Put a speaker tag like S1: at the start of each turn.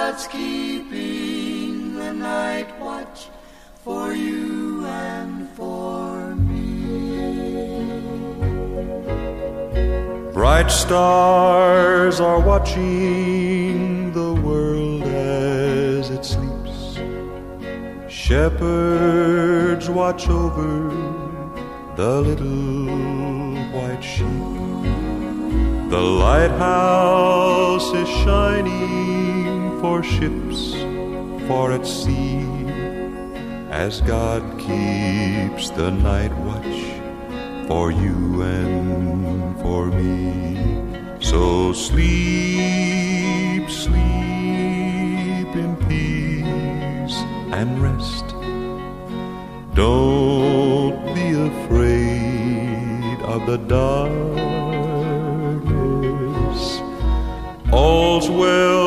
S1: God's keeping the night watch for you and for me.
S2: Bright stars are watching the world as it sleeps. Shepherds watch over the little white sheep. The lighthouse is shining for ships for at sea, as God keeps the night watch for you and for me. So sleep, sleep in peace and rest. Don't be afraid of the darkness. All's well